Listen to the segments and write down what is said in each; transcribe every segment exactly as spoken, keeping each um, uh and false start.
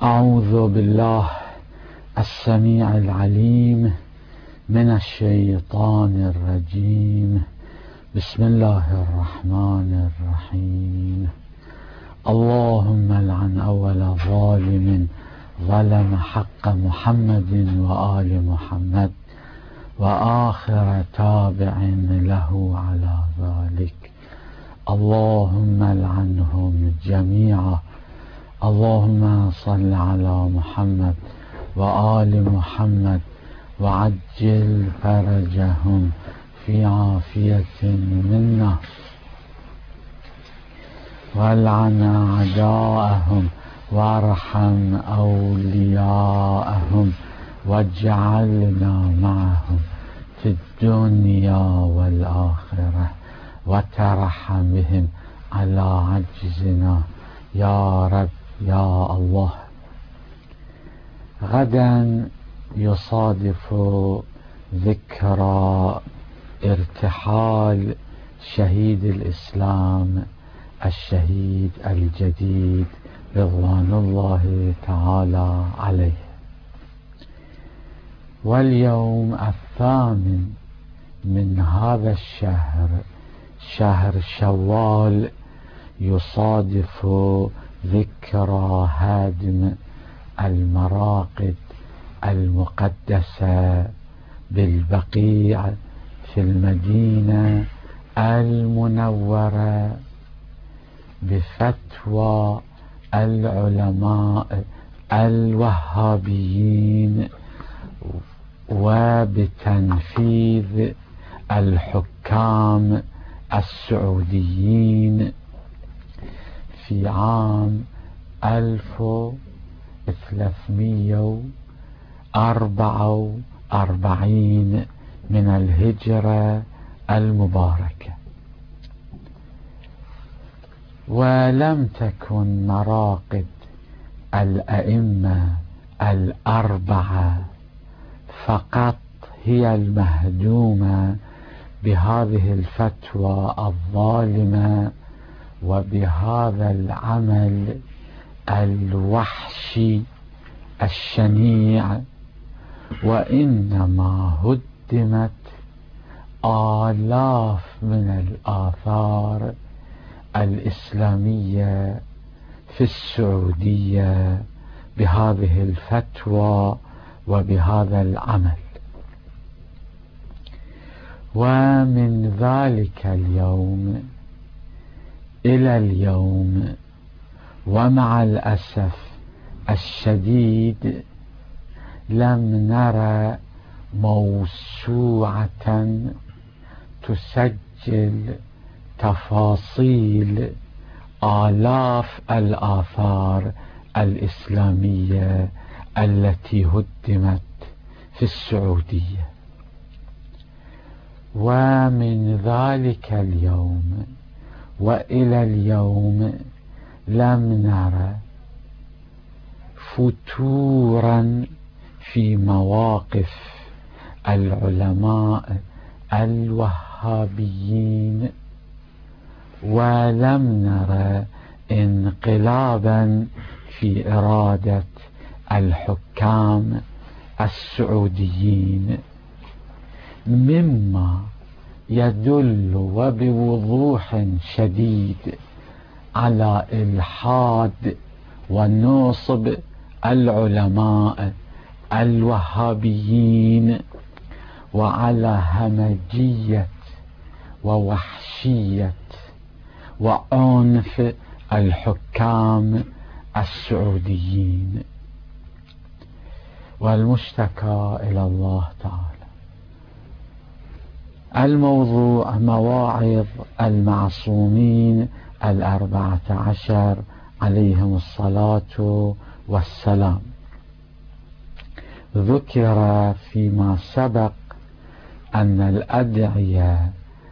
أعوذ بالله السميع العليم من الشيطان الرجيم. بسم الله الرحمن الرحيم. اللهم لعن أول ظالم ظلم حق محمد وآل محمد وآخر تابع له على ذلك. اللهم لعنهم جميعا. اللهم صل على محمد وآل محمد وعجل فرجهم في عافية منا، والعن أعداءهم وارحم أولياءهم واجعلنا معهم في الدنيا والآخرة، وترحم بهم على عجزنا يا رب يا الله. غدا يصادف ذكرى ارتحال شهيد الإسلام الشهيد الجديد رضوان الله تعالى عليه، واليوم الثامن من هذا الشهر، شهر شوال، يصادف ذكرى هدم المراقد المقدسة بالبقيع في المدينة المنورة بفتوى العلماء الوهابيين وبتنفيذ الحكام السعوديين في عام ألف وثلاثمئة وأربعة وأربعين من الهجرة المباركة. ولم تكن مراقد الأئمة الأربعة فقط هي المهدومة بهذه الفتوى الظالمة وبهذا العمل الوحشي الشنيع، وإنما هدمت آلاف من الآثار الإسلامية في السعودية بهذه الفتوى وبهذا العمل. ومن ذلك اليوم إلى اليوم ومع الأسف الشديد لم نرى موسوعة تسجل تفاصيل آلاف الآثار الإسلامية التي هدمت في السعودية. ومن ذلك اليوم وإلى اليوم لم نرى فتورا في مواقف العلماء الوهابيين، ولم نرى انقلابا في إرادة الحكام السعوديين، مما يدل وبوضوح شديد على إلحاد ونصب العلماء الوهابيين وعلى همجية ووحشية وعنف الحكام السعوديين. والمشتكى إلى الله تعالى. الموضوع مواعظ المعصومين الأربعة عشر عليهم الصلاة والسلام. ذكر فيما سبق أن الأدعية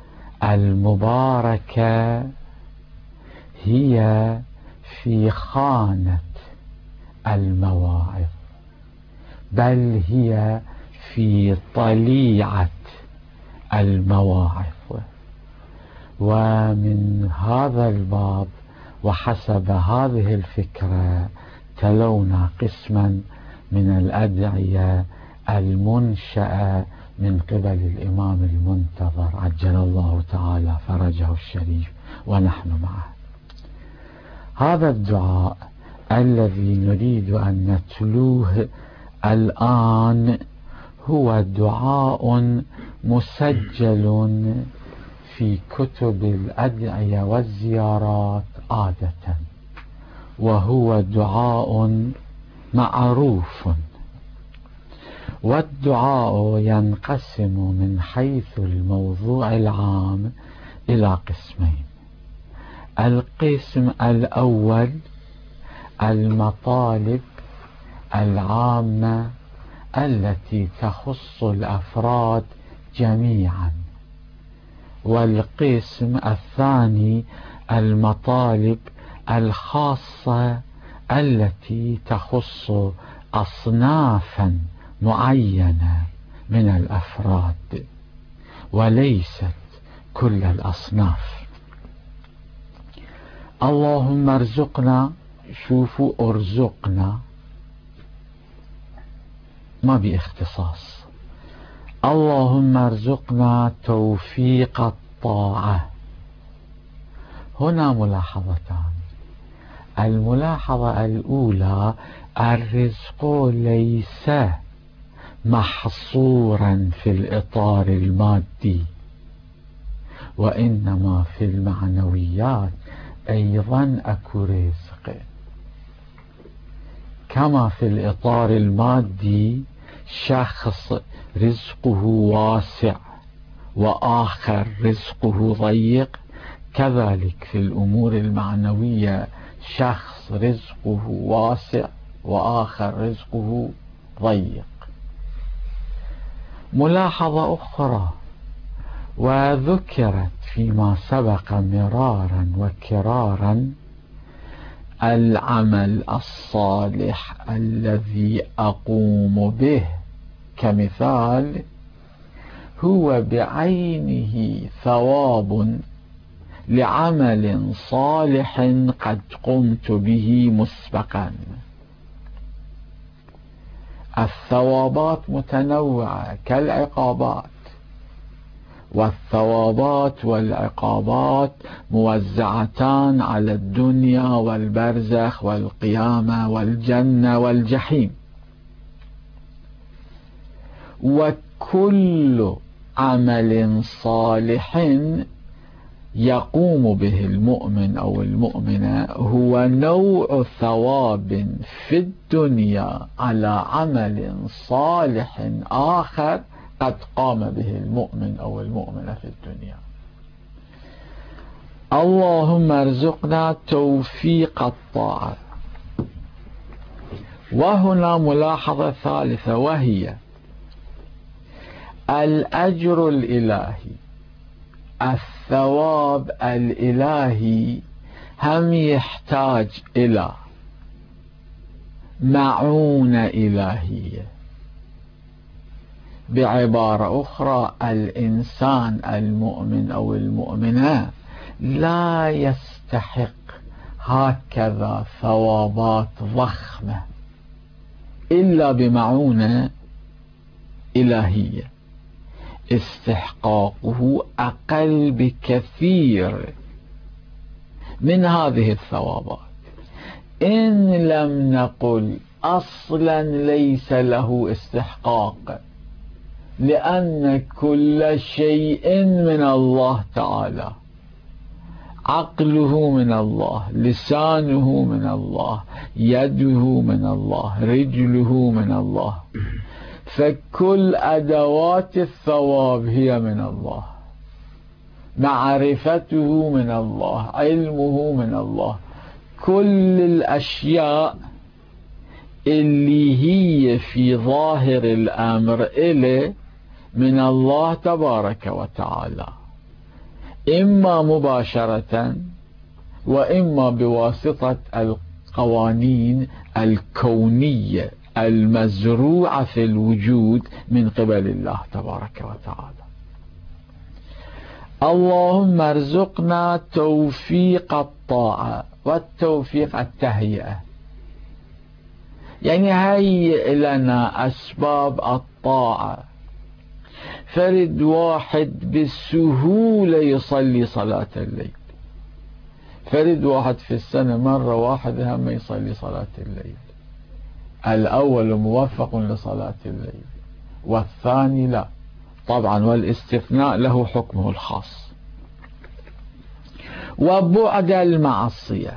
المباركة هي في خانة المواعظ، بل هي في طليعة المواعظ. ومن هذا الباب وحسب هذه الفكرة تلونا قسما من الأدعية المنشأة من قبل الإمام المنتظر عجل الله تعالى فرجه الشريف ونحن معه. هذا الدعاء الذي نريد أن نتلوه الآن هو دعاء مسجل في كتب الأدعية والزيارات عادة، وهو دعاء معروف. والدعاء ينقسم من حيث الموضوع العام إلى قسمين. القسم الأول المطالب العامة التي تخص الأفراد جميعا، والقسم الثاني المطالب الخاصة التي تخص أصنافا معينة من الأفراد وليست كل الأصناف. اللهم ارزقنا، شوفوا ارزقنا ما باختصاص، اللهم ارزقنا توفيق الطاعة. هنا ملاحظتان. الملاحظة الأولى الرزق ليس محصورا في الإطار المادي، وإنما في المعنويات أيضا أكو رزق. كما في الإطار المادي شخص رزقه واسع وآخر رزقه ضيق، كذلك في الأمور المعنوية شخص رزقه واسع وآخر رزقه ضيق. ملاحظة أخرى وذكرت فيما سبق مرارا وكرارا: العمل الصالح الذي أقوم به كمثال هو بعينه ثواب لعمل صالح قد قمت به مسبقا. الثوابات متنوعة كالعقابات، والثوابات والعقابات موزعتان على الدنيا والبرزخ والقيامة والجنة والجحيم. وكل عمل صالح يقوم به المؤمن أو المؤمنة هو نوع ثواب في الدنيا على عمل صالح آخر قد قام به المؤمن أو المؤمنة في الدنيا. اللهم ارزقنا توفيق الطاعة. وهنا ملاحظة ثالثة، وهي الأجر الإلهي، الثواب الإلهي هم يحتاج إلى معونة إلهية. بعبارة أخرى، الإنسان المؤمن أو المؤمنة لا يستحق هكذا ثوابات ضخمة إلا بمعونة إلهية. استحقاقه أقل بكثير من هذه الثوابات، إن لم نقل أصلا ليس له استحقاق، لأن كل شيء من الله تعالى. عقله من الله، لسانه من الله، يده من الله، رجله من الله، فكل أدوات الثواب هي من الله. معرفته من الله، علمه من الله، كل الأشياء اللي هي في ظاهر الأمر إليه من الله تبارك وتعالى، إما مباشرة وإما بواسطة القوانين الكونية المزروعة في الوجود من قبل الله تبارك وتعالى. اللهم ارزقنا توفيق الطاعة، والتوفيق التهيئة. يعني هيئ لنا أسباب الطاعة. فرد واحد بالسهولة يصلي صلاة الليل، فرد واحد في السنة مرة واحدة هم يصلي صلاة الليل، الأول موفق لصلاة الليل والثاني لا، طبعا والاستثناء له حكمه الخاص. وبعد المعصية،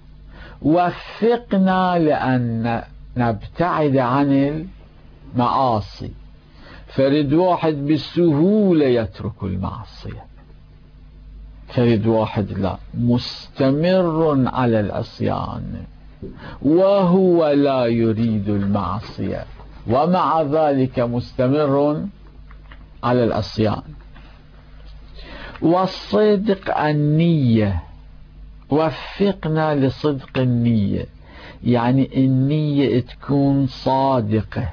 وفقنا لأن نبتعد عن المعاصي، فرد واحد بالسهولة يترك المعصية، فرد واحد لا، مستمر على العصيان وهو لا يريد المعصية ومع ذلك مستمر على العصيان. والصدق النية، وفقنا لصدق النية، يعني النية تكون صادقة.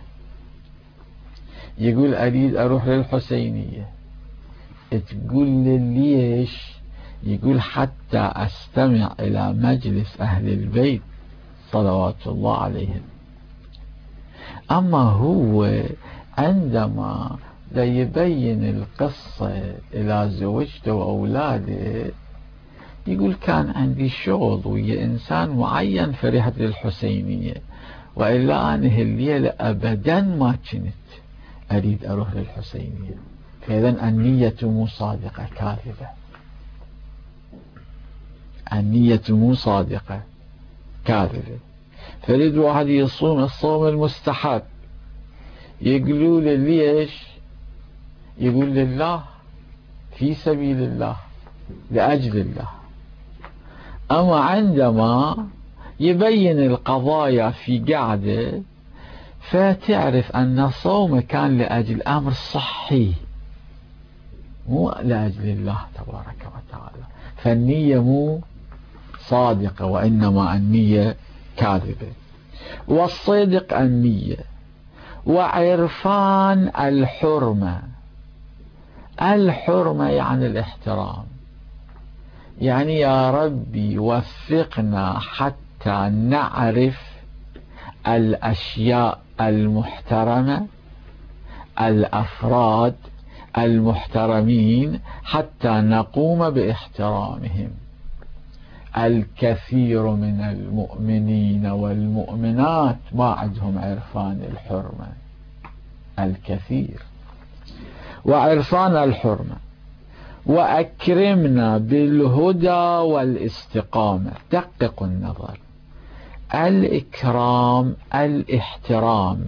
يقول أريد أروح للحسينية، تقول لي ليش؟ يقول حتى أستمع إلى مجلس أهل البيت صلوات الله عليهم. أما هو عندما لا يبين القصة إلى زوجته وأولاده يقول كان عندي شغل ويا إنسان معين فرحت للحسينية، وإلا أنا الليلة أبدا ما كنت أريد أروح للحسينية. فإذا النية مو صادقة، كاذبة. النية مو صادقة، كاذبة. فريد واحد يصوم الصوم المستحب، يقولوا له ليش؟ يقول لله، في سبيل الله، لأجل الله. أما عندما يبين القضايا في قعدة فتعرف أن صومه كان لأجل أمر صحي مو لأجل الله تبارك وتعالى، فالنية مو صادقة وإنما النية كاذبة. والصدق النية. وعرفان الحرمة، الحرمة يعني الاحترام، يعني يا ربي وفقنا حتى نعرف الأشياء المحترمة، الأفراد المحترمين حتى نقوم باحترامهم. الكثير من المؤمنين والمؤمنات ما عندهم عرفان الحرمة، الكثير. وعرفان الحرمة. وأكرمنا بالهدى والاستقامة. دققوا النظر، الإكرام الاحترام،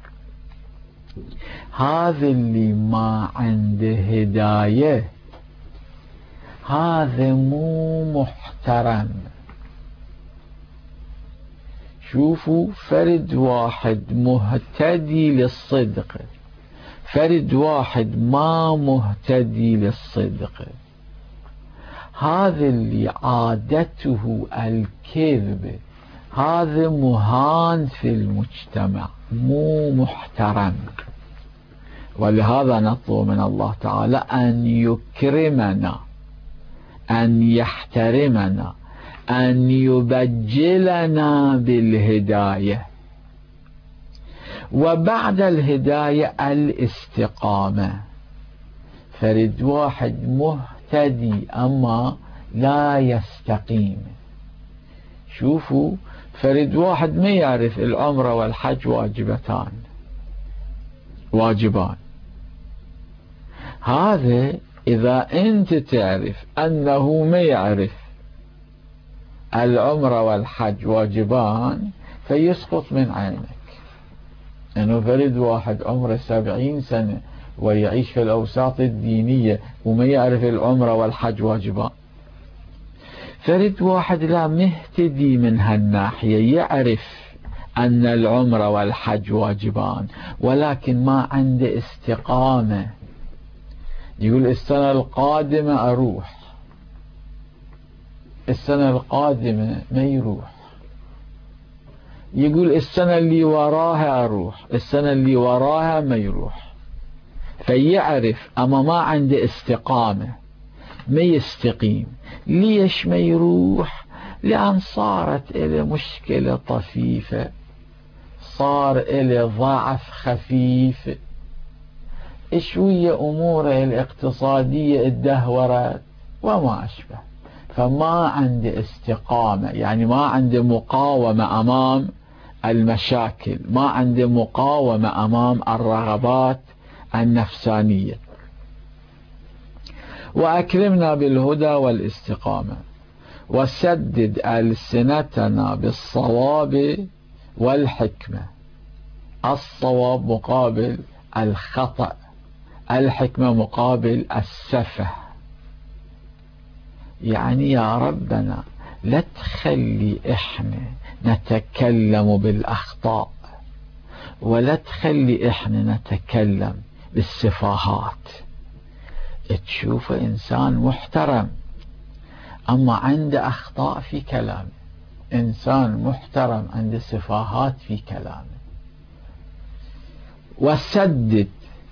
هذا اللي ما عنده هداية هذا مو محترم. شوفوا، فرد واحد مهتدي للصدق، فرد واحد ما مهتدي للصدق، هذا اللي عادته الكذب، هذا مهان في المجتمع، مو محترم. ولهذا نطلب من الله تعالى أن يكرمنا، أن يحترمنا، أن يبجلنا بالهداية. وبعد الهداية الاستقامة، فرد واحد مهتدي أما لا يستقيم. شوفوا، فرد واحد ما يعرف العمرة والحج واجبتان، واجبان. هذا إذا أنت تعرف أنه ما يعرف العمرة والحج واجبان فيسقط من عينك. أنه فرد واحد عمره سبعين سنة ويعيش في الأوساط الدينية وما يعرف العمرة والحج واجبان. فرد واحد لا مهتدي من هالناحية، يعرف أن العمرة والحج واجبان ولكن ما عنده استقامة. يقول السنة القادمة أروح، السنة القادمة ما يروح. يقول السنة اللي وراها أروح، السنة اللي وراها ما يروح. فيعرف أما ما عنده استقامة، ما يستقيم. ليش ما يروح؟ لأن صارت إلى مشكلة طفيفة، صار إلي ضعف خفيف، شوية أموره الاقتصادية ادهورت وما أشبه، فما عندي استقامة، يعني ما عندي مقاومة أمام المشاكل، ما عندي مقاومة أمام الرغبات النفسانية. وأكرمنا بالهدى والاستقامة، وسدد ألسنتنا بالصواب والحكمة. الصواب مقابل الخطأ، الحكمة مقابل السفه. يعني يا ربنا لا تخلي إحنا نتكلم بالأخطاء، ولا تخلي إحنا نتكلم بالسفاهات. تشوف إنسان محترم أما عنده أخطاء في كلامه، إنسان محترم عنده سفاهات في كلامه. وسدد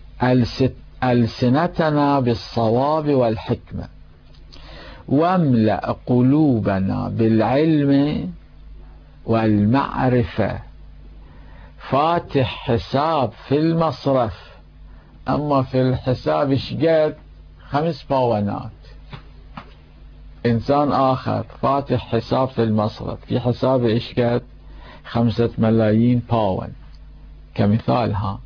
ألسنتنا بالصواب والحكمة، واملأ قلوبنا بالعلم والمعرفة. فاتح حساب في المصرف، أما في الحساب شقد خمس باونات. إنسان آخر فاتح حساب في المصرف، في حسابه إشقد خمسة ملايين باون كمثال. ها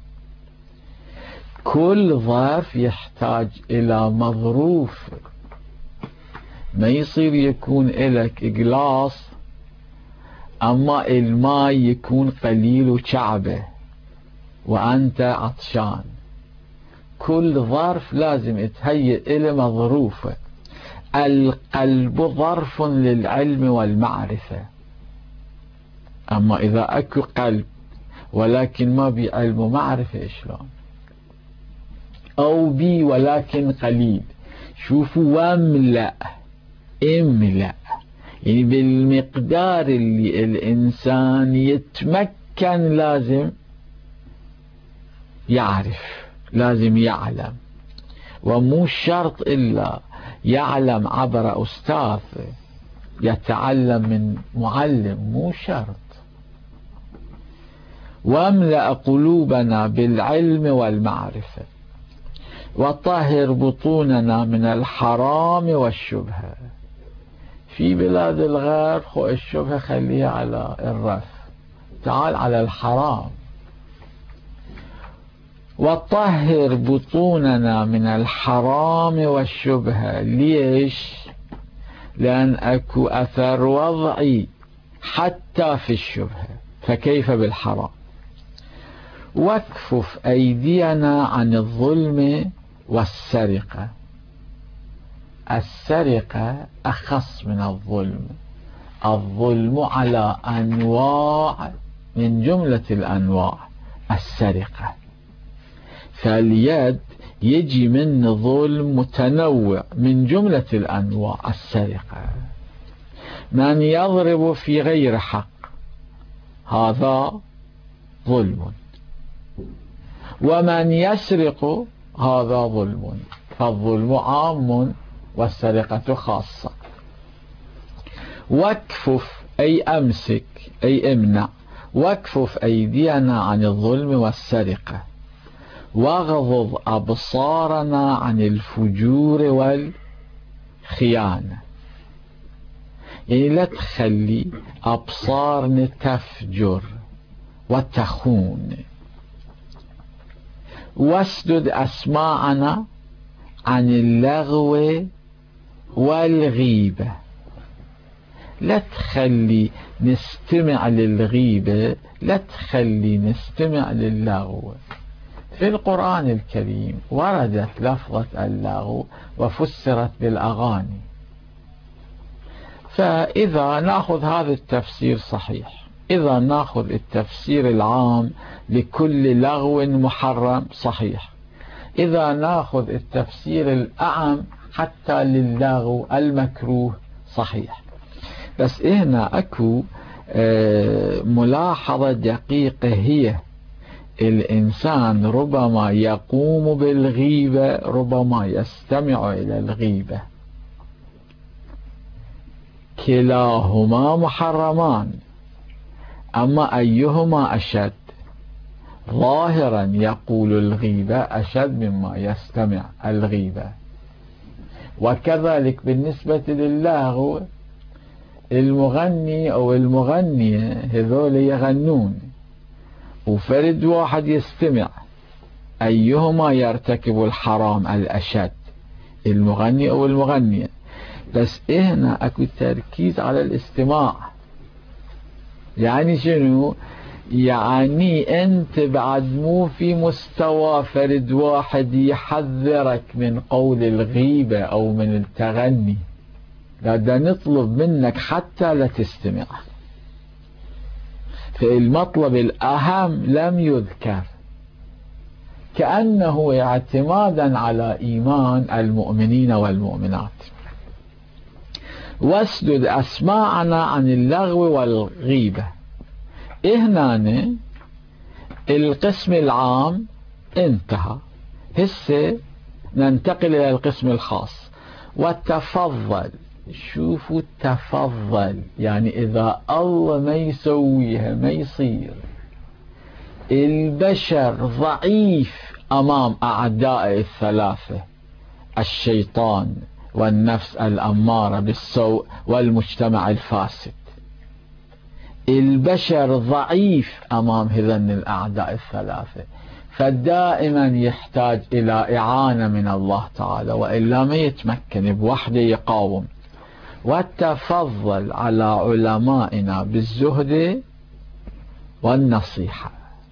كل ظرف يحتاج إلى مظروف، ما يصير يكون إلك إقلاص أما الماء يكون قليل وشعبه وأنت عطشان. كل ظرف لازم تهيئ إلى مظروفه. القلب ظرف للعلم والمعرفة، أما إذا أكو قلب ولكن ما بي علم ومعرفة شلون؟ أو بي ولكن قليل. شوفوا، واملأ، املأ، يعني بالمقدار اللي الإنسان يتمكن لازم يعرف، لازم يعلم. ومو شرط إلا يعلم عبر أستاذ، يتعلم من معلم، مو شرط. واملأ قلوبنا بالعلم والمعرفة، وطهر بطوننا من الحرام والشبهة. في بلاد الغرب خو الشبهة خليها على الرف، تعال على الحرام. وطهر بطوننا من الحرام والشبهة. ليش؟ لأن أكو أثر وضعي حتى في الشبهة، فكيف بالحرام؟ واكفف أيدينا عن الظلم والسرقة. السرقة أخص من الظلم. الظلم على أنواع، من جملة الأنواع السرقة. فاليد يجي من ظلم متنوع، من جملة الأنواع السرقة. من يضرب في غير حق هذا ظلم، ومن يسرق هذا ظلم. فالظلم عام والسرقة خاصة. واكفف أي أمسك أي امنع. واكفف أيدينا عن الظلم والسرقة، واغضض أبصارنا عن الفجور والخيانة. يعني لا تخلي أبصارنا تفجر وتخون. واسدد أسماعنا عن اللغو والغيبة. لا تخلي نستمع للغيبة، لا تخلي نستمع للغو. في القرآن الكريم وردت لفظة اللغو وفسرت بالأغاني. فإذا نأخذ هذا التفسير صحيح، إذا نأخذ التفسير العام لكل لغو محرم صحيح، إذا نأخذ التفسير الأعم حتى للغو المكروه صحيح. بس هنا أكو ملاحظة دقيقة، هي الإنسان ربما يقوم بالغيبة، ربما يستمع إلى الغيبة، كلاهما محرمان، أما أيهما أشد؟ ظاهرا يقول الغيبة أشد مما يستمع الغيبة. وكذلك بالنسبة للغو، المغني أو المغنية هذول يغنون وفرد واحد يستمع، أيهما يرتكب الحرام الأشد، المغني أو المغنية؟ بس هنا أكو تركيز على الاستماع. يعني شنو؟ يعني أنت بعد مو في مستوى فرد واحد يحذرك من قول الغيبة أو من التغني، بدنا نطلب منك حتى لا تستمع. فالمطلب الأهم لم يذكر، كأنه اعتمادا على إيمان المؤمنين والمؤمنات. واسدد أسماعنا عن اللغو والغيبة. هنا القسم العام انتهى، هسه ننتقل إلى القسم الخاص. وتفضل، شوفوا تفضل، يعني إذا الله ما يسويها ما يصير. البشر ضعيف أمام أعدائه الثلاثة، الشيطان والنفس الأمارة بالسوء والمجتمع الفاسد. البشر ضعيف أمام هذين الأعداء الثلاثة، فدائما يحتاج إلى إعانة من الله تعالى، وإلا ما يتمكن بوحده يقاوم. وتفضل على علمائنا بالزهد والنصيحة.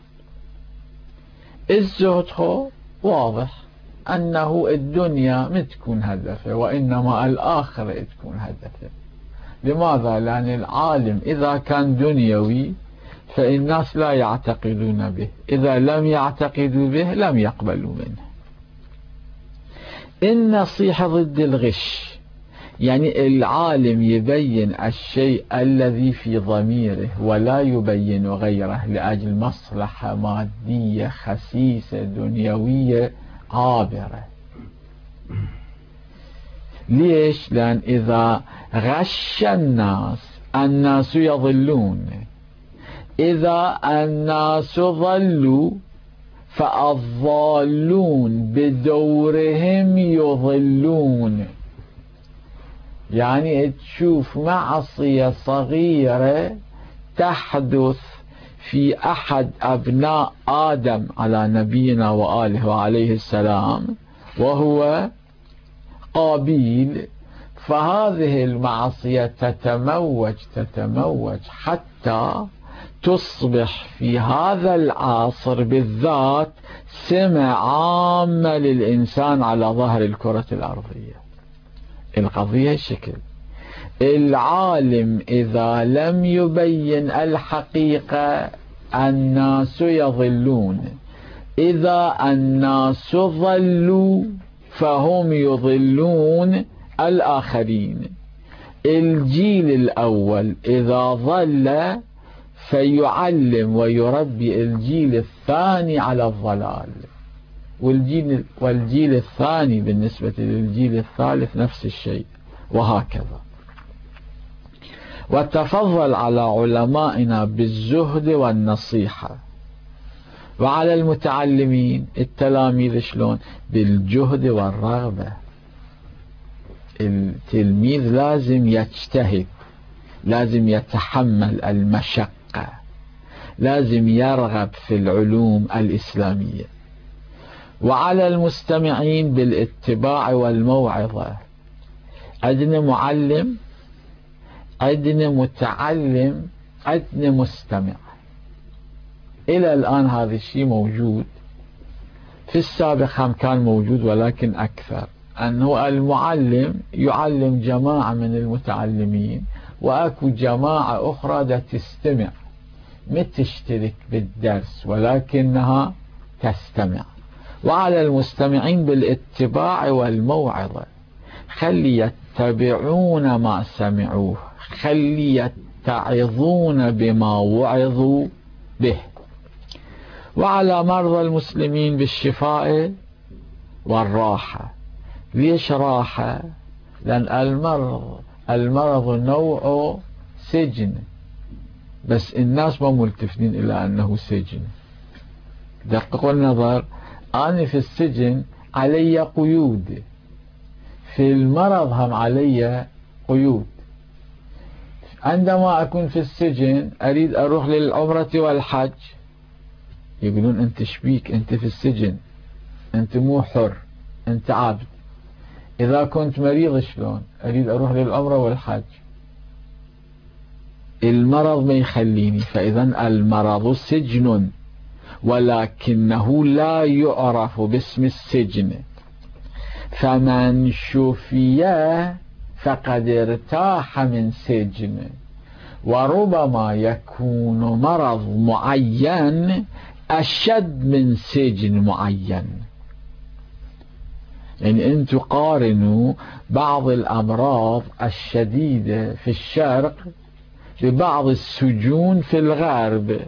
الزهد هو واضح أنه الدنيا ما تكون هدفه، وإنما الآخرة تكون هدفه. لماذا؟ لأن العالم إذا كان دنيوي فالناس لا يعتقدون به، إذا لم يعتقدوا به لم يقبلوا منه. النصيحة ضد الغش، يعني العالم يبين الشيء الذي في ضميره ولا يبين غيره لأجل مصلحة مادية خسيسة دنيوية عابرة. ليش؟ لأن إذا غش الناس الناس يضلون، إذا الناس ضلوا فالضالون بدورهم يضلون. يعني تشوف معصية صغيرة تحدث في أحد أبناء آدم على نبينا وآله وعليه السلام وهو قابيل، فهذه المعصية تتموج تتموج حتى تصبح في هذا العصر بالذات سمة عامة للإنسان على ظهر الكرة الأرضية. القضية شكل العالم إذا لم يبين الحقيقة الناس يضلون، إذا الناس ضلوا فهم يضلون الآخرين. الجيل الأول إذا ضل فيعلم ويربي الجيل الثاني على الضلال، والجيل, والجيل الثاني بالنسبة للجيل الثالث نفس الشيء، وهكذا. وتفضل على علمائنا بالزهد والنصيحة، وعلى المتعلمين التلاميذ شلون؟ بالجهد والرغبة. التلميذ لازم يجتهد، لازم يتحمل المشقة، لازم يرغب في العلوم الإسلامية. وعلى المستمعين بالاتباع والموعظة. عندنا معلم، عندنا متعلم، عندنا مستمع. إلى الآن هذا الشيء موجود، في السابق هم كان موجود ولكن أكثر، أنه المعلم يعلم جماعة من المتعلمين، وأكو جماعة أخرى دا تستمع، ما تشترك بالدرس ولكنها تستمع. وعلى المستمعين بالاتباع والموعظة، خلي يتبعون ما سمعوه، خلي يتعظون بما وعظوا به. وعلى مرضى المسلمين بالشفاء والراحة. ليش راحة؟ لأن المرض المرض نوع سجن، بس الناس ما ملتفتين إلى أنه سجن. دققوا النظر، أنا في السجن علي قيود، في المرض هم علي قيود. عندما أكون في السجن أريد أروح للعمرة والحج، يقولون أنت شبيك، أنت في السجن، أنت مو حر، أنت عبد. إذا كنت مريض شلون أريد أروح للعمرة والحج؟ المرض ما يخليني. فإذا المرض سجن، ولكنه لا يعرف باسم السجن. فمن شفي فقد ارتاح من سجن. وربما يكون مرض معين أشد من سجن معين. يعني أنتم قارنوا بعض الأمراض الشديدة في الشرق ببعض السجون في الغرب،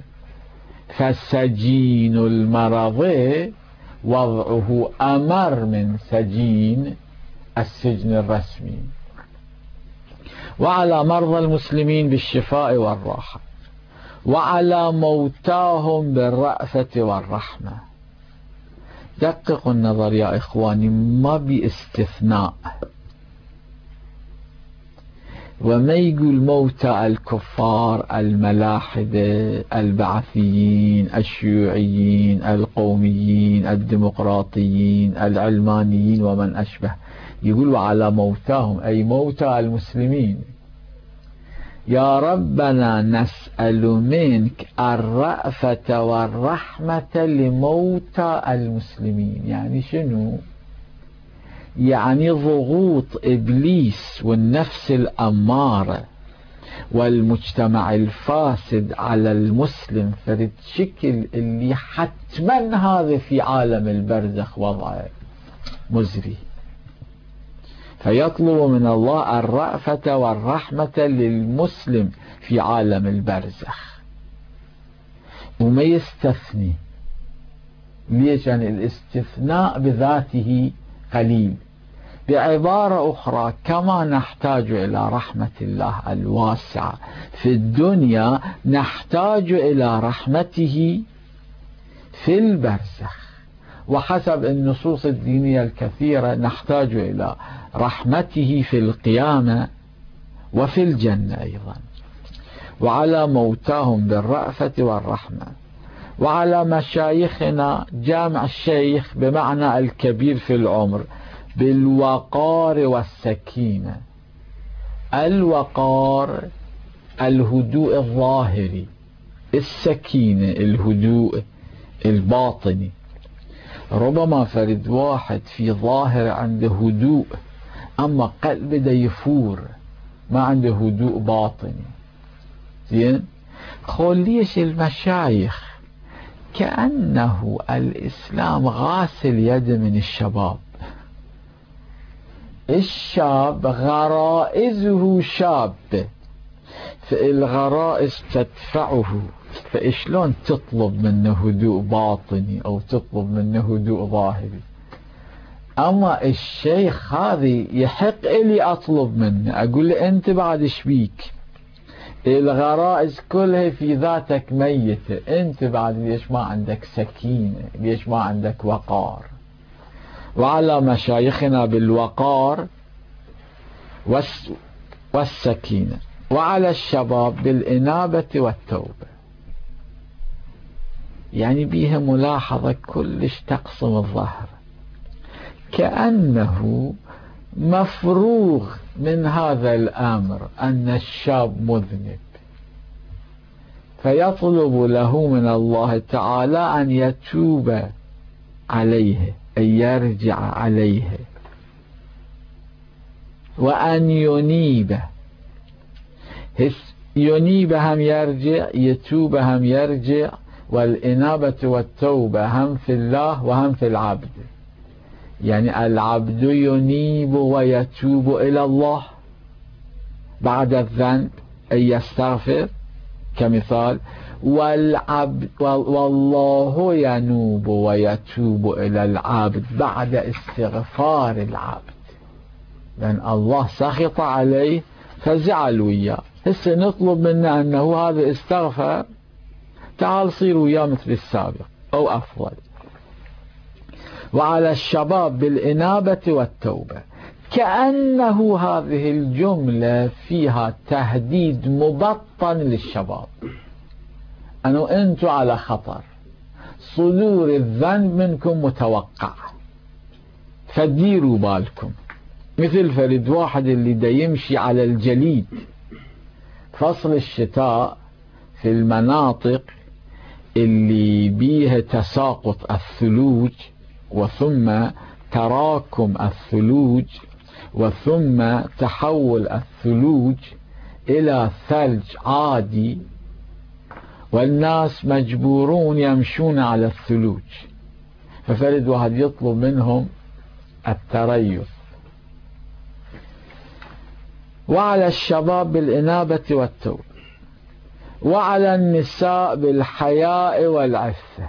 فسجين المرض وضعه أمر من سجين السجن الرسمي. وعلى مرضى المسلمين بالشفاء والراحة، وعلى موتاهم بالرأفة والرحمة. دققوا النظر يا إخواني، ما باستثناء. وما يقول موتى الكفار الملاحدة البعثيين الشيوعيين القوميين الديمقراطيين العلمانيين ومن أشبه، يقول وعلى موتاهم أي موتى المسلمين. يا ربنا نسأل منك الرأفة والرحمة لموتى المسلمين. يعني شنو؟ يعني ضغوط إبليس والنفس الأمارة والمجتمع الفاسد على المسلم فرد شكل اللي حتما هذا في عالم البرزخ وضعه مزري، فيطلب من الله الرأفة والرحمة للمسلم في عالم البرزخ، وما يستثني. ليش؟ يعني الاستثناء بذاته قليل. بعبارة أخرى، كما نحتاج إلى رحمة الله الواسعة في الدنيا نحتاج إلى رحمته في البرزخ، وحسب النصوص الدينية الكثيرة نحتاج إلى رحمته في القيامة وفي الجنة أيضا. وعلى موتاهم بالرأفة والرحمة. وعلى مشايخنا، جامع الشيخ بمعنى الكبير في العمر، بالوقار والسكينة. الوقار الهدوء الظاهري، السكينة الهدوء الباطني. ربما فرد واحد في ظاهر عنده هدوء، أما قلبه دا يفور، ما عنده هدوء باطني. زين؟ خول ليش المشايخ كأنه الإسلام غاسل يد من الشباب. الشاب غرائزه شابة، فالغرائز تدفعه، فإشلون تطلب منه هدوء باطني أو تطلب منه هدوء ظاهري؟ أما الشيخ هذه يحق إلي أطلب منه، أقول له أنت بعد شبيك؟ الغرائز كلها في ذاتك ميتة، أنت بعد ليش ما عندك سكينة؟ ليش ما عندك وقار؟ وعلى مشايخنا بالوقار والسكينة. وعلى الشباب بالإنابة والتوبة. يعني بيها ملاحظة كلش تقسم الظهر، كأنه مفروغ من هذا الأمر أن الشاب مذنب، فيطلب له من الله تعالى أن يتوب عليه، أن يرجع عليه، وأن ينيب. ينيب هم يرجع، يتوب هم يرجع، والإنابة والتوبة هم في الله وهم في العبد. يعني العبد ينيب ويتوب إلى الله بعد الذنب أن يستغفر كمثال، والعبد والله ينوب ويتوب إلى العبد بعد استغفار العبد، لأن الله سخط عليه فزعل وياه. هسه نطلب منه أنه هذا استغفر، تعال صير وياه مثل السابق، أو أفضل. وعلى الشباب بالإنابة والتوبة، كأنه هذه الجملة فيها تهديد مبطن للشباب، أنه أنتم على خطر، صدور الذنب منكم متوقع، فديروا بالكم. مثل فرد واحد اللي دا يمشي على الجليد فصل الشتاء في المناطق اللي بيها تساقط الثلوج وثم تراكم الثلوج وثم تحول الثلوج إلى ثلج عادي، والناس مجبورون يمشون على الثلوج، ففرد واحد يطلب منهم التريث. وعلى الشباب بالإنابة والتوبة، وعلى النساء بالحياء والعفة،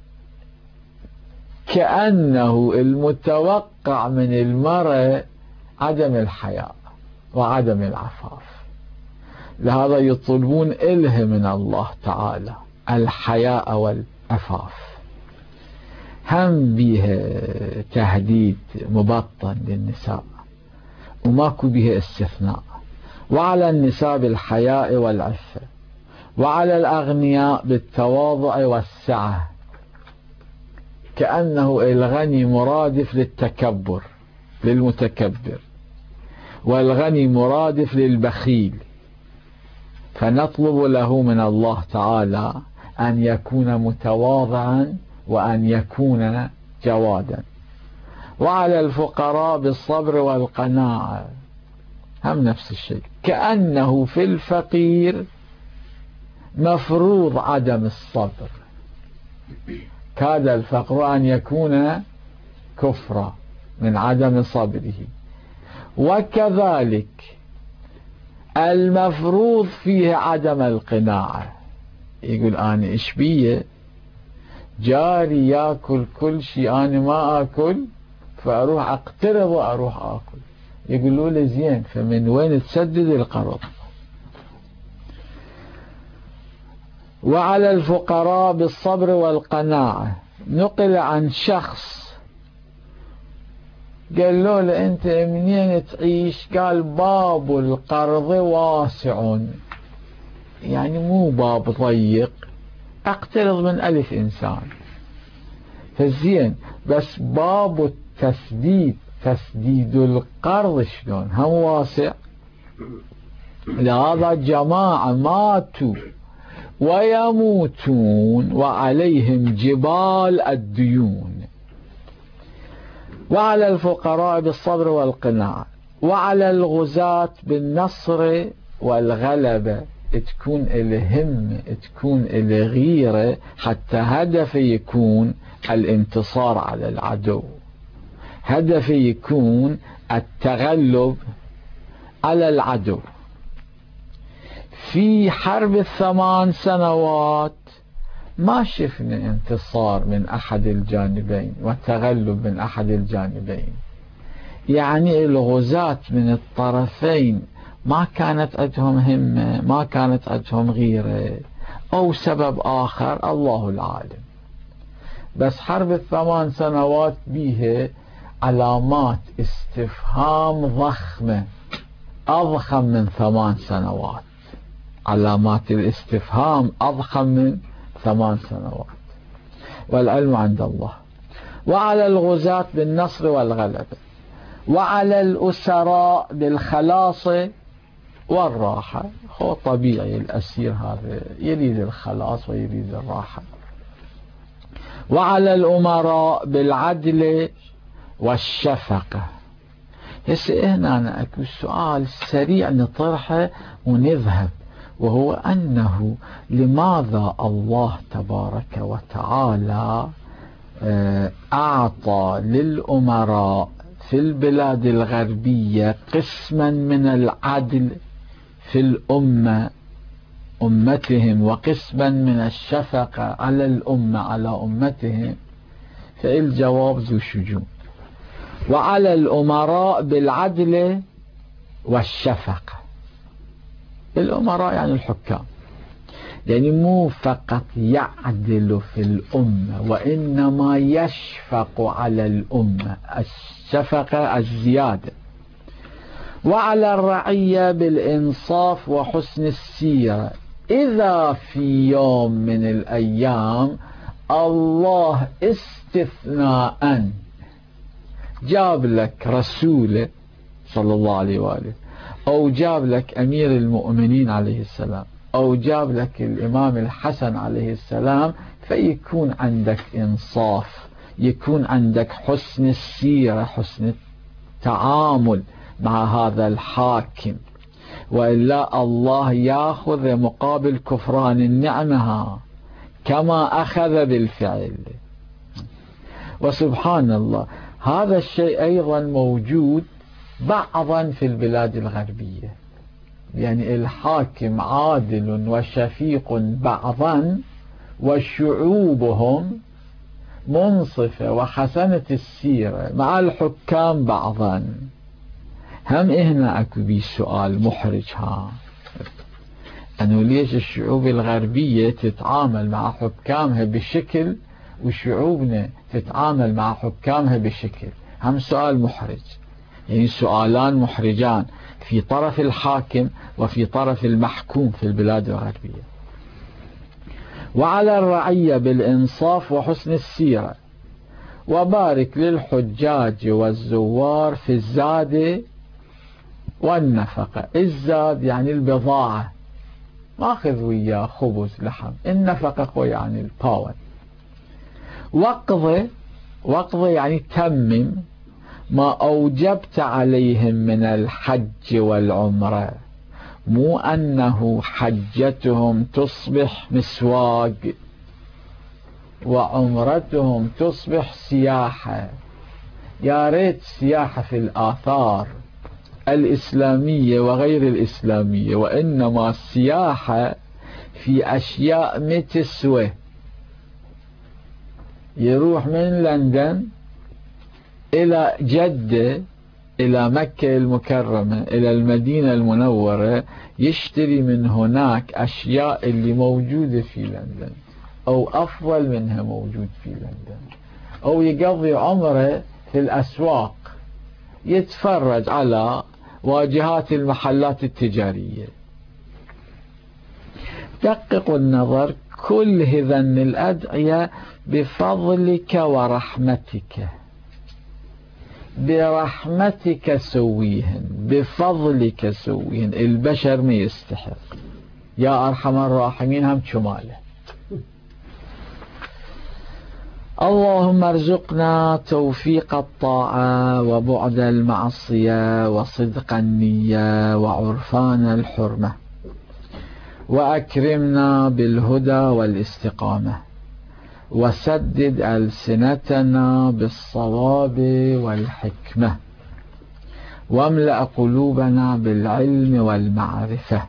كأنه المتوقع من المرأة عدم الحياء وعدم العفاف، لهذا يطلبون إله من الله تعالى الحياء والعفاف، هم بها تهديد مبطن للنساء وماكو بها استثناء. وعلى النساء بالحياء والعفة، وعلى الأغنياء بالتواضع والسعة، كأنه الغني مرادف للتكبر للمتكبر، والغني مرادف للبخيل، فنطلب له من الله تعالى أن يكون متواضعا وأن يكون جوادا. وعلى الفقراء بالصبر والقناعة، هم نفس الشيء، كأنه في الفقير مفروض عدم الصبر، كاد الفقر أن يكون كفرا من عدم صبره. وكذلك المفروض فيه عدم القناعة، يقول أنا إيش بيه، جاري يأكل كل شيء أنا ما أكل، فأروح أقترض وأروح أكل، يقولوا لي زين، فمن وين تسدد القرض؟ وعلى الفقراء بالصبر والقناعة، نقل عن شخص قال له أنت منين تعيش؟ قال باب القرض واسع، يعني مو باب ضيق، أقترض من ألف إنسان، فزين، بس باب التسديد تسديد القرض شلون هم واسع. لهذا جماعة ماتوا ويموتون وعليهم جبال الديون. وعلى الفقراء بالصبر والقناعة، وعلى الغزاة بالنصر والغلبة، تكون الهم تكون الغيرة حتى هدف يكون الانتصار على العدو، هدف يكون التغلب على العدو. في حرب الثمان سنوات ما شفنا انتصار من أحد الجانبين وتغلب من أحد الجانبين، يعني الغزاة من الطرفين ما كانت عندهم همة، ما كانت عندهم غيرة، أو سبب آخر الله العالم. بس حرب الثمان سنوات بيها علامات استفهام ضخمة أضخم من ثمان سنوات، علامات الاستفهام أضخم من ثمان سنوات، والعلم عند الله. وعلى الغزاة بالنصر والغلبة، وعلى الأسراء بالخلاص والراحة. هو طبيعي الأسير هذا يريد الخلاص ويريد الراحة. وعلى الأمراء بالعدل والشفقة. هسه هنا أنا أكو سؤال سريع نطرحه ونذهب، وهو أنه لماذا الله تبارك وتعالى أعطى للأمراء في البلاد الغربية قسما من العدل في الأمة أمتهم وقسما من الشفقة على الأمة على أمتهم؟ فالجواب ذو شجون. وعلى الأمراء بالعدل والشفقة، الأمراء يعني الحكام، يعني مو فقط يعدل في الأمة، وإنما يشفق على الأمة، الشفقة الزيادة. وعلى الرعية بالإنصاف وحسن السيرة. إذا في يوم من الأيام الله استثناء جاب لك رسوله صلى الله عليه وآله، أو جاب لك أمير المؤمنين عليه السلام، أو جاب لك الإمام الحسن عليه السلام، فيكون عندك إنصاف، يكون عندك حسن السيرة، حسن التعامل مع هذا الحاكم، وإلا الله يأخذ مقابل كفران النعمة كما أخذ بالفعل. وسبحان الله هذا الشيء أيضا موجود بعضا في البلاد الغربية، يعني الحاكم عادل وشفيق بعضا، وشعوبهم منصفة وحسنة السيرة مع الحكام بعضا. هم هنا أكو بي سؤال محرج، ها أنه ليش الشعوب الغربية تتعامل مع حكامها بشكل وشعوبنا تتعامل مع حكامها بشكل؟ هم سؤال محرج، يعني سؤالان محرجان في طرف الحاكم وفي طرف المحكوم في البلاد الغربية. وعلى الرعية بالإنصاف وحسن السيرة. وبارك للحجاج والزوار في الزاد والنفقة. الزاد يعني البضاعة، ماخذ وياه خبز لحم. النفقة يعني الباور. وقضي، وقضي يعني تمم ما أوجبت عليهم من الحج والعمرة، مو أنه حجتهم تصبح مسواق وعمرتهم تصبح سياحة. يا ريت سياحة في الآثار الإسلامية وغير الإسلامية، وإنما السياحة في أشياء متسوة. يروح من لندن إلى جدة، إلى مكة المكرمة، إلى المدينة المنورة، يشتري من هناك أشياء اللي موجودة في لندن أو أفضل منها موجود في لندن، أو يقضي عمره في الأسواق يتفرج على واجهات المحلات التجارية. دقق النظر، كل هذن الأدعية بفضلك ورحمتك، برحمتك سويهن، بفضلك سويهن. البشر ما يستحق، يا أرحم الراحمين هم شماله. اللهم ارزقنا توفيق الطاعة وبعد المعصية وصدق النية وعرفان الحرمة، وأكرمنا بالهدى والاستقامة، وسدد ألسنتنا بالصواب والحكمة، واملأ قلوبنا بالعلم والمعرفة،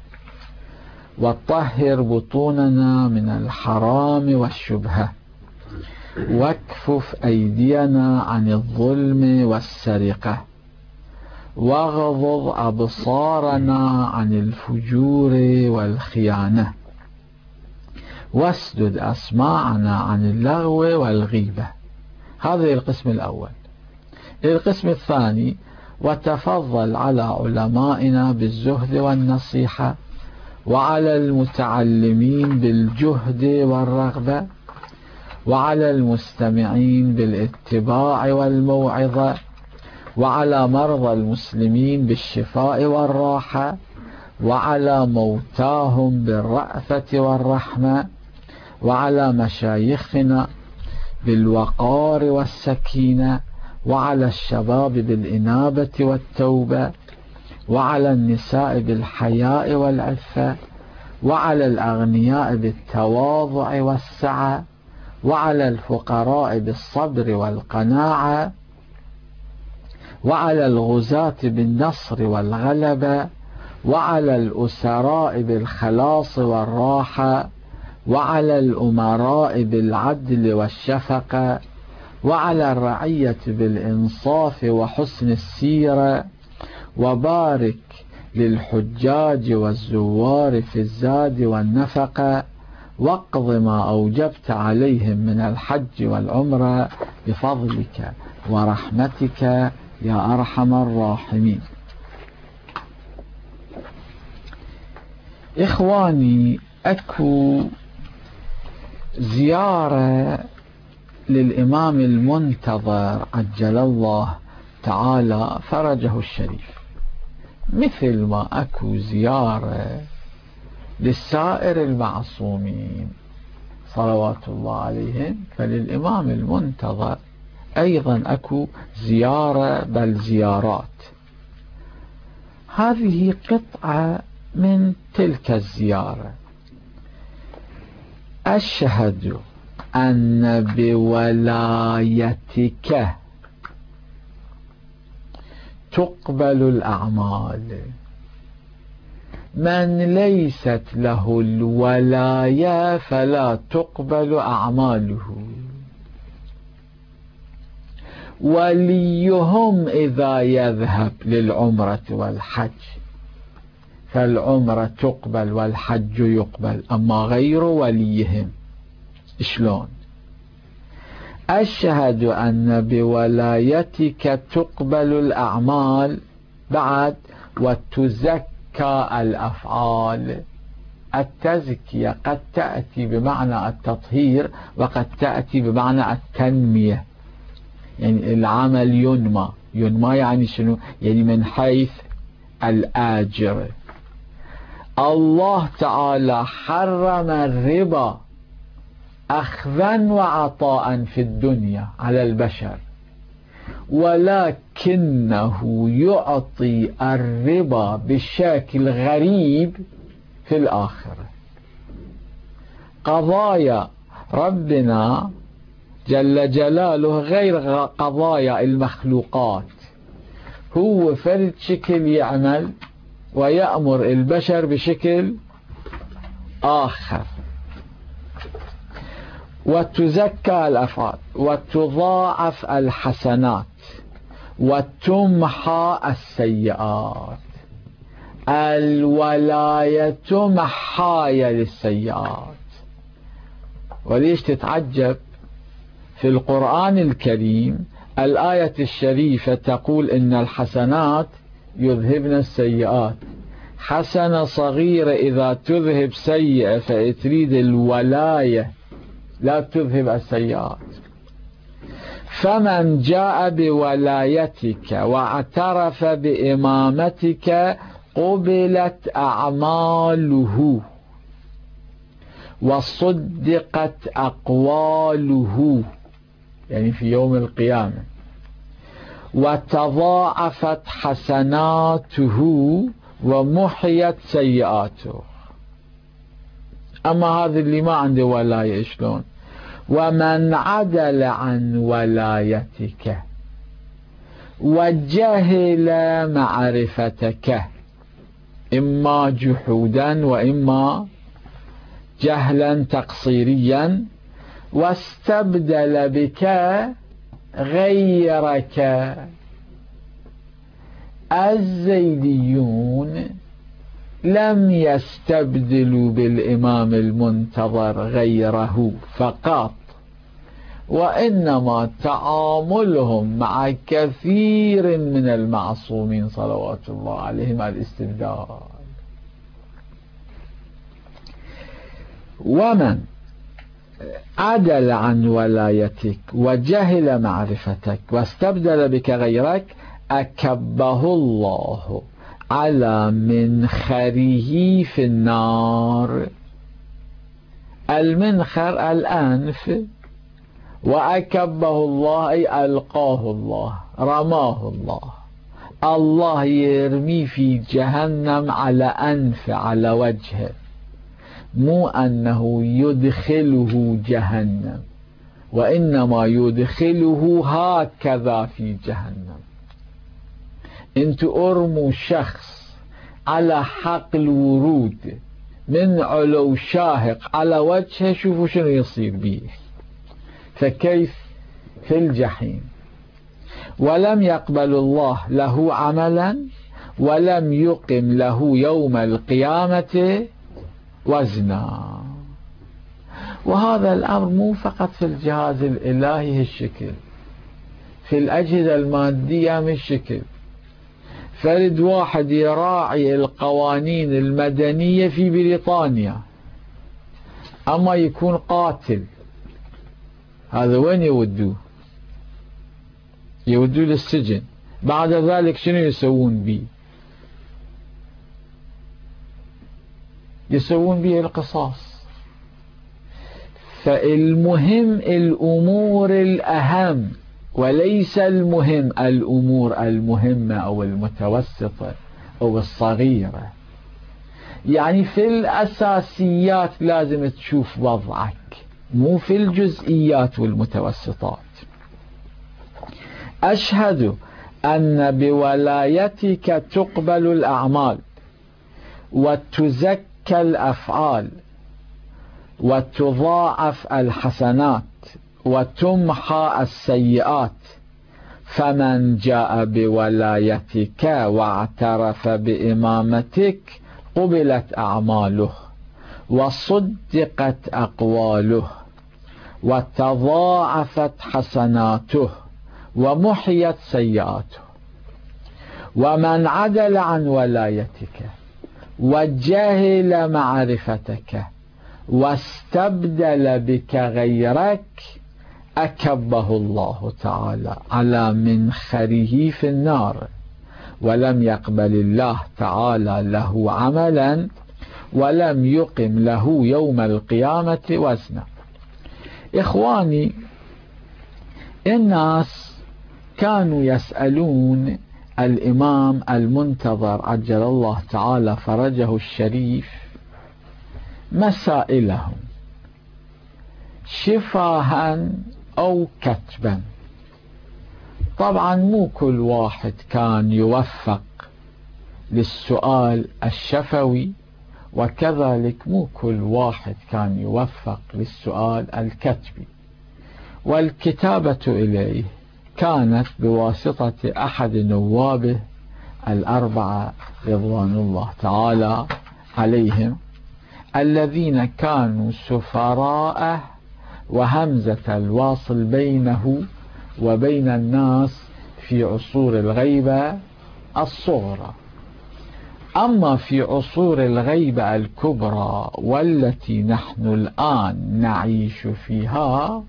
وطهر بطوننا من الحرام والشبهة، واكفف أيدينا عن الظلم والسرقة، واغضض أبصارنا عن الفجور والخيانة، واسدد أسماعنا عن اللغو والغيبة. هذا القسم الأول. القسم الثاني: وتفضل على علمائنا بالزهد والنصيحة، وعلى المتعلمين بالجهد والرغبة، وعلى المستمعين بالاتباع والموعظة، وعلى مرضى المسلمين بالشفاء والراحة، وعلى موتاهم بالرأفة والرحمة، وعلى مشايخنا بالوقار والسكينة، وعلى الشباب بالإنابة والتوبة، وعلى النساء بالحياء والعفة، وعلى الأغنياء بالتواضع والسعة، وعلى الفقراء بالصبر والقناعة، وعلى الغزاة بالنصر والغلبة، وعلى الأسراء بالخلاص والراحة، وعلى الأمراء بالعدل والشفقة، وعلى الرعية بالإنصاف وحسن السيرة. وبارك للحجاج والزوار في الزاد والنفقة، واقض ما أوجبت عليهم من الحج والعمرة بفضلك ورحمتك يا أرحم الراحمين. إخواني، أكو زيارة للإمام المنتظر عجل الله تعالى فرجه الشريف، مثل ما أكو زيارة للسائر المعصومين صلوات الله عليهم، فللإمام المنتظر أيضا أكو زيارة بل زيارات. هذه قطعة من تلك الزيارة. أشهد أن بولايتك تقبل الأعمال، من ليست له الولاية فلا تقبل أعماله. وليهم إذا يذهب للعمرة والحج فالعمرة تقبل والحج يقبل، أما غير وليهم شلون؟ أشهد أن بولايتك تقبل الأعمال، بعد وتزكى الأفعال. التزكية قد تأتي بمعنى التطهير وقد تأتي بمعنى التنمية، يعني العمل ينمى. ينمى يعني شنو؟ يعني من حيث الآجر. الله تعالى حرم الربا أخذا وعطاء في الدنيا على البشر، ولكنه يعطي الربا بشكل غريب في الآخرة. قضايا ربنا جل جلاله غير قضايا المخلوقات، هو فرد شكل يعمل ويأمر البشر بشكل آخر. وتزكى الأفعال وتضاعف الحسنات وتمحى السيئات. الولاية محايا للسيئات. وليش تتعجب؟ في القرآن الكريم الآية الشريفة تقول إن الحسنات يذهبن السيئات. حسنة صغيرة إذا تذهب سيئة فتريد الولاية لا تذهب السيئات. فمن جاء بولايتك واعترف بإمامتك قبلت أعماله وصدقت أقواله، يعني في يوم القيامة، وتضاعفت حسناته ومحيت سيئاته. أما هذا اللي ما عنده ولاية شلون؟ ومن عدل عن ولايتك وجهل معرفتك، إما جحودا وإما جهلا تقصيريا، واستبدل بك غيرك. الزيديون لم يستبدلوا بالإمام المنتظر غيره فقط، وإنما تعاملهم مع كثير من المعصومين صلوات الله عليهم الاستبدال. ومن عدل عن ولايتك وجهل معرفتك واستبدل بك غيرك أكبه الله على منخره في النار. المنخر الأنف، وأكبه الله أي ألقاه الله، رماه الله. الله يرمي في جهنم على أنف، على وجهه، مو أنه يدخله جهنم، وإنما يدخله هكذا في جهنم. انتوا ارموا شخص على حق الورود من علو شاهق على وجهه، شوفوا شنو يصير به، فكيف في الجحيم. ولم يقبل الله له عملا ولم يقم له يوم القيامة وزنا. وهذا الأمر مو فقط في الجهاز الإلهي هالشكل، في الأجهزة المادية من الشكل. فرد واحد يراعي القوانين المدنية في بريطانيا أما يكون قاتل، هذا وين يودوه؟ يودوه للسجن. بعد ذلك شنو يسوون به؟ يسوون به القصاص. فالمهم الأمور الأهم، وليس المهم الأمور المهمة أو المتوسطة أو الصغيرة. يعني في الأساسيات لازم تشوف وضعك، مو في الجزئيات والمتوسطات. أشهد أن بولايتك تقبل الأعمال وتزكى الأفعال وتضاعف الحسنات وتمحى السيئات، فمن جاء بولايتك واعترف بإمامتك قبلت أعماله وصدقت أقواله وتضاعفت حسناته ومحيت سيئاته. ومن عدل عن ولايتك وجهل معرفتك واستبدل بك غيرك أكبه الله تعالى على منخره في النار، ولم يقبل الله تعالى له عملا ولم يقم له يوم القيامة وزنا. إخواني، الناس كانوا يسألون الإمام المنتظر عجل الله تعالى فرجه الشريف مسائلهم شفاها أو كتبا. طبعا مو كل واحد كان يوفق للسؤال الشفوي، وكذلك مو كل واحد كان يوفق للسؤال الكتبي. والكتابة إليه كانت بواسطة أحد نوابه الأربعة رضوان الله تعالى عليهم، الذين كانوا سفراءه وهمزة الواصل بينه وبين الناس في عصور الغيبة الصغرى. أما في عصور الغيبة الكبرى والتي نحن الآن نعيش فيها،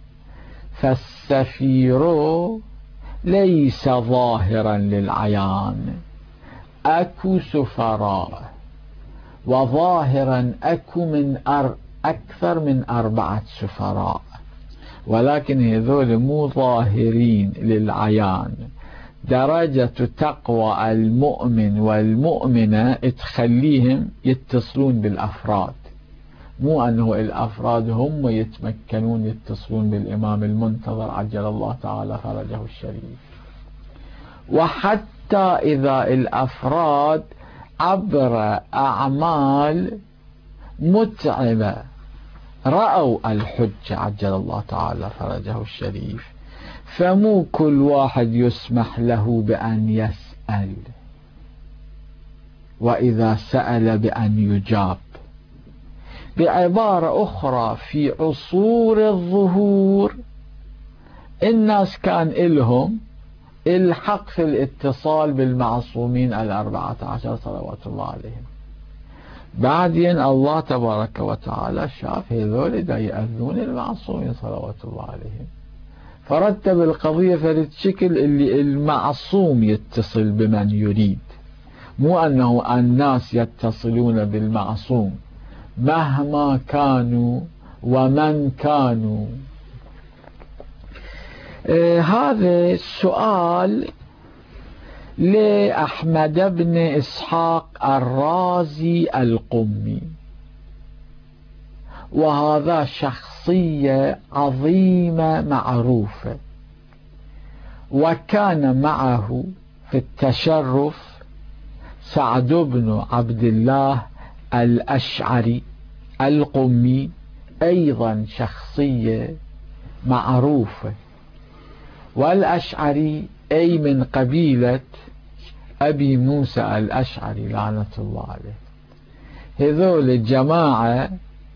فالسفير ليس ظاهرا للعيان، أكو سفراء، وظاهرا أكو من أر أكثر من أربعة سفراء، ولكن هذول مو ظاهرين للعيان. درجة تقوى المؤمن والمؤمنة تخليهم يتصلون بالأفراد، مو أنه الأفراد هم يتمكنون يتصلون بالإمام المنتظر عجل الله تعالى فرجه الشريف. وحتى إذا الأفراد عبر أعمال متعبة رأوا الحجة عجل الله تعالى فرجه الشريف، فمو كل واحد يسمح له بأن يسأل، وإذا سأل بأن يجاب. بعبارة أخرى، في عصور الظهور الناس كان إلهم الحق في الاتصال بالمعصومين الأربعة عشر صلوات الله عليهم. بعدين الله تبارك وتعالى شاف هذول دا يأذون المعصومين صلوات الله عليهم، فرتب القضية فرد شكل اللي المعصوم يتصل بمن يريد، مو أنه الناس يتصلون بالمعصوم مهما كانوا ومن كانوا. آه هذا السؤال لأحمد بن إسحاق الرازي القمي، وهذا شخصية عظيمة معروفة، وكان معه في التشرف سعد بن عبد الله الأشعري القمي، أيضا شخصية معروفة. والأشعري أي من قبيلة أبي موسى الأشعري لعنة الله عليه. هذول الجماعة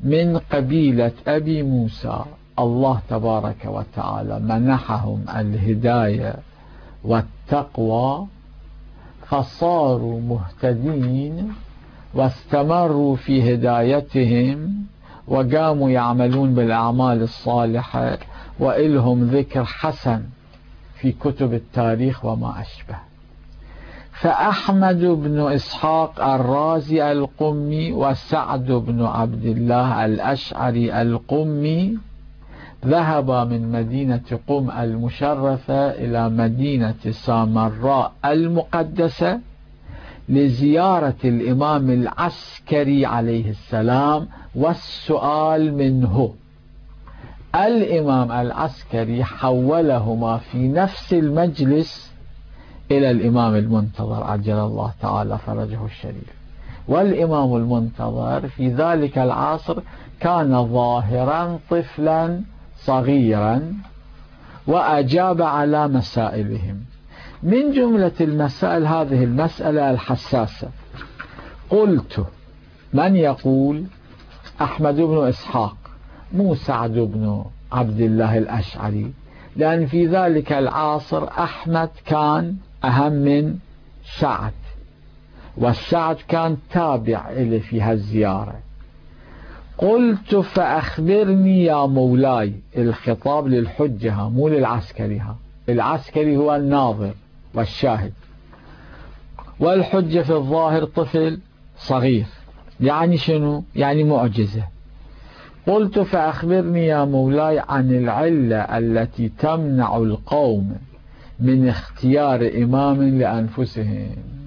من قبيلة أبي موسى الله تبارك وتعالى منحهم الهداية والتقوى، فصاروا مهتدين واستمروا في هدايتهم وقاموا يعملون بالأعمال الصالحة، وإلهم ذكر حسن في كتب التاريخ وما أشبه. فأحمد بن إسحاق الرازي القمي وسعد بن عبد الله الأشعري القمي ذهبا من مدينة قم المشرفة إلى مدينة سامراء المقدسة لزيارة الإمام العسكري عليه السلام والسؤال منه. الإمام العسكري حولهما في نفس المجلس إلى الإمام المنتظر عجل الله تعالى فرجه الشريف. والإمام المنتظر في ذلك العصر كان ظاهرا طفلا صغيرا وأجاب على مسائلهم. من جملة المسائل هذه المسألة الحساسة. قلت: من يقول أحمد بن إسحاق مو سعد بن عبد الله الأشعري، لأن في ذلك العصر أحمد كان أهم من سعد، والسعد كان تابع إليه في هالزيارة. قلت: فأخبرني يا مولاي، الخطاب للحجة مو للعسكري، العسكري هو الناظر والشاهد، والحجة في الظاهر طفل صغير، يعني شنو؟ يعني معجزة. قلت: فأخبرني يا مولاي عن العلة التي تمنع القوم من اختيار إمام لأنفسهم.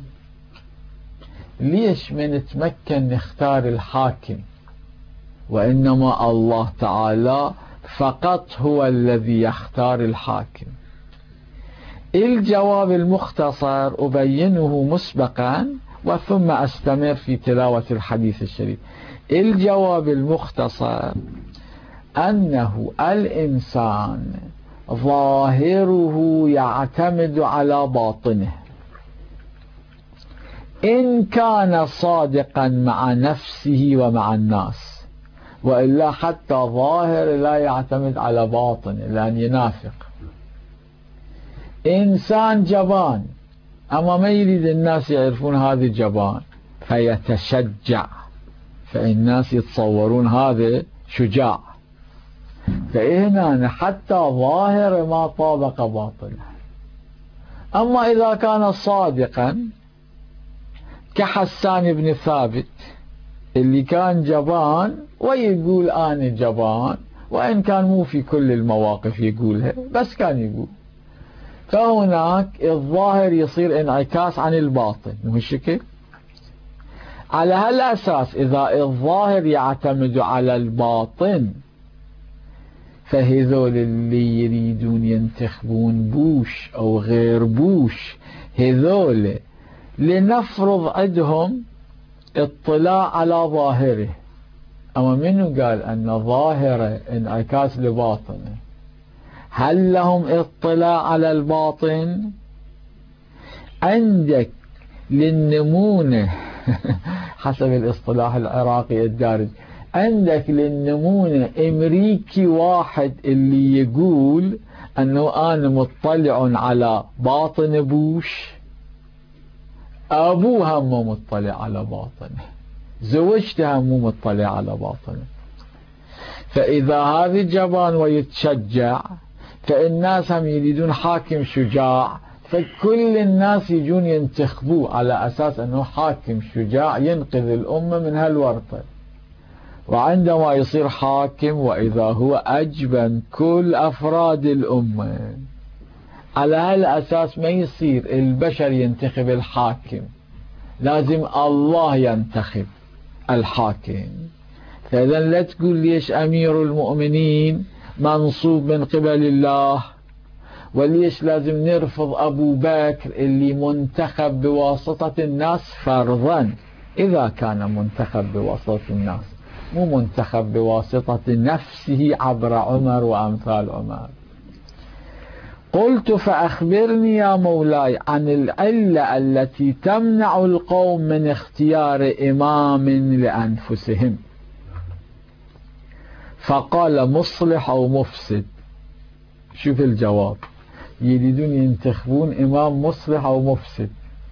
ليش ما نتمكن نختار الحاكم وإنما الله تعالى فقط هو الذي يختار الحاكم؟ الجواب المختصر أبينه مسبقا وثم أستمر في تلاوة الحديث الشريف. الجواب المختصر أنه الإنسان ظاهره يعتمد على باطنه، إن كان صادقا مع نفسه ومع الناس، وإلا حتى ظاهر لا يعتمد على باطنه لأن ينافق. إنسان جبان أما ما يريد الناس يعرفون هذا جبان فيتشجع، فالناس يتصورون هذا شجاع، فإهنا حتى ظاهر ما طابق باطنه. أما إذا كان صادقا كحسان بن ثابت اللي كان جبان ويقول أنا جبان، وإن كان مو في كل المواقف يقولها بس كان يقول، فهناك الظاهر يصير انعكاس عن الباطن، مو الشكل؟ على هالأساس إذا الظاهر يعتمد على الباطن، فهذول اللي يريدون ينتخبون بوش أو غير بوش، هذول لنفرض عندهم اطلاع على ظاهره، أما منو قال أن ظاهره انعكاس لباطنه؟ هل لهم اطلاع على الباطن؟ عندك للنمونه حسب الاصطلاح العراقي الدارج، عندك للنمونه امريكي واحد اللي يقول انه انا مطلع على باطن بوش، ابوها مو مطلع على باطنه، زوجتها مو مطلع على باطنه. فاذا هذا جبان ويتشجع، فالناس هم يريدون حاكم شجاع، فكل الناس يجون ينتخبوه على أساس أنه حاكم شجاع ينقذ الأمة من هالورطة. وعندما يصير حاكم وإذا هو أجبن كل أفراد الأمة، على هالأساس ما يصير البشر ينتخب الحاكم، لازم الله ينتخب الحاكم. فإذا لا تقول ليش أمير المؤمنين منصوب من قبل الله، وليش لازم نرفض أبو بكر اللي منتخب بواسطة الناس فرضا، إذا كان منتخب بواسطة الناس مو منتخب بواسطة نفسه عبر عمر وأمثال عمر. قلت: فأخبرني يا مولاي عن العلة التي تمنع القوم من اختيار إمام لأنفسهم. فقال مصلح أو مفسد. شوف الجواب، يريدون ينتخبون إمام مصلح أو مفسد.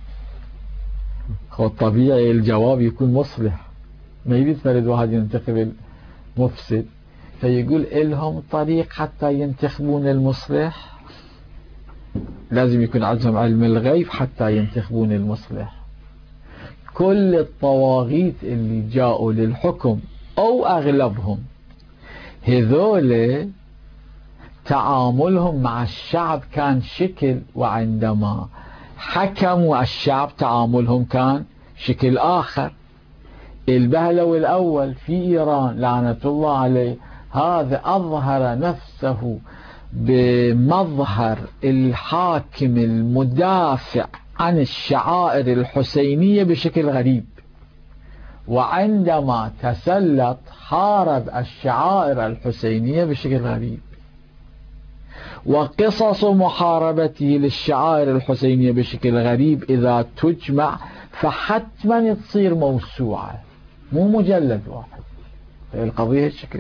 هو الطبيعي الجواب يكون مصلح، ما يريد فرد واحد ينتخب المفسد، فيقول إلهم طريق حتى ينتخبون المصلح، لازم يكون عندهم علم الغيب حتى ينتخبون المصلح. كل الطواغيت اللي جاءوا للحكم أو أغلبهم هذول تعاملهم مع الشعب كان شكل، وعندما حكموا الشعب تعاملهم كان شكل آخر. البهلوي الأول في إيران لعنة الله عليه هذا أظهر نفسه بمظهر الحاكم المدافع عن الشعائر الحسينية بشكل غريب، وعندما تسلط حارب الشعائر الحسينية بشكل غريب. وقصص محاربته للشعائر الحسينية بشكل غريب إذا تجمع فحتما تصير موسوعة، مو مجلد واحد. القضية الشكل.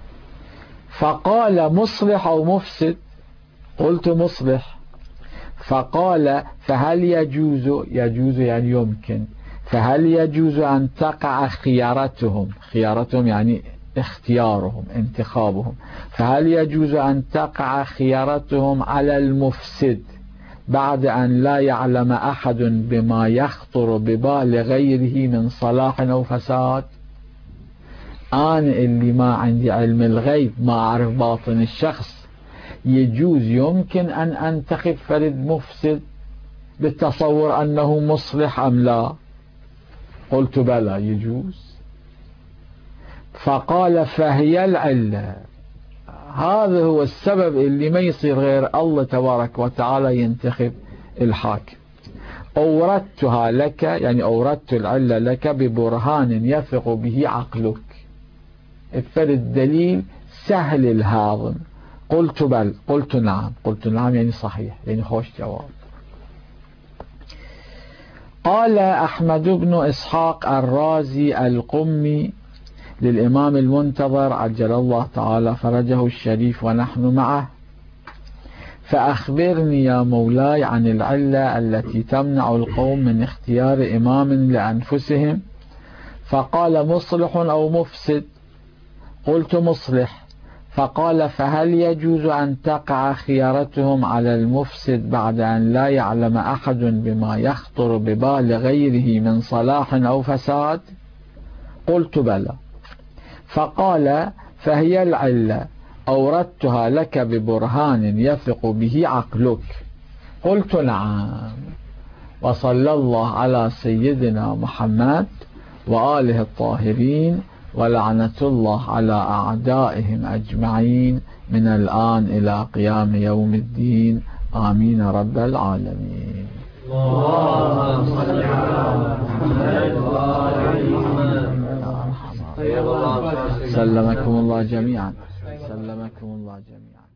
فقال مصلح أو مفسد؟ قلت مصلح. فقال فهل يجوز، يجوز يعني يمكن، فهل يجوز أن تقع خيارتهم، خيارتهم يعني اختيارهم انتخابهم، فهل يجوز أن تقع خيارتهم على المفسد بعد أن لا يعلم أحد بما يخطر ببال غيره من صلاح أو فساد؟ أنا اللي ما عندي علم الغيب، ما أعرف باطن الشخص، يجوز يمكن أن أنتخب فرد مفسد بالتصور أنه مصلح أم لا؟ قلت بلى يجوز. فقال فهي العلة، هذا هو السبب اللي ما يصير غير الله تبارك وتعالى ينتخب الحاكم. أوردتها لك، يعني أوردت العلة لك ببرهان يثق به عقلك، افرد دليل سهل الهاضم. قلت بل، قلت نعم. قلت نعم يعني صحيح، يعني خوش جواب. قال أحمد بن إسحاق الرازي القمي للإمام المنتظر عجل الله تعالى فرجه الشريف ونحن معه: فأخبرني يا مولاي عن العلة التي تمنع القوم من اختيار إمام لأنفسهم. فقال مصلح أو مفسد؟ قلت مصلح. فقال فهل يجوز أن تقع خيارتهم على المفسد بعد أن لا يعلم أحد بما يخطر ببال غيره من صلاح أو فساد؟ قلت بلى. فقال فهي العلة، أوردتها لك ببرهان يثق به عقلك. قلت نعم. وصلى الله على سيدنا محمد وآله الطاهرين، ولعنة الله على أعدائهم أجمعين من الآن إلى قيام يوم الدين، آمين رب العالمين. اللهم صل على محمد وآل محمد. سلمكم الله جميعا، سلمكم الله جميعا.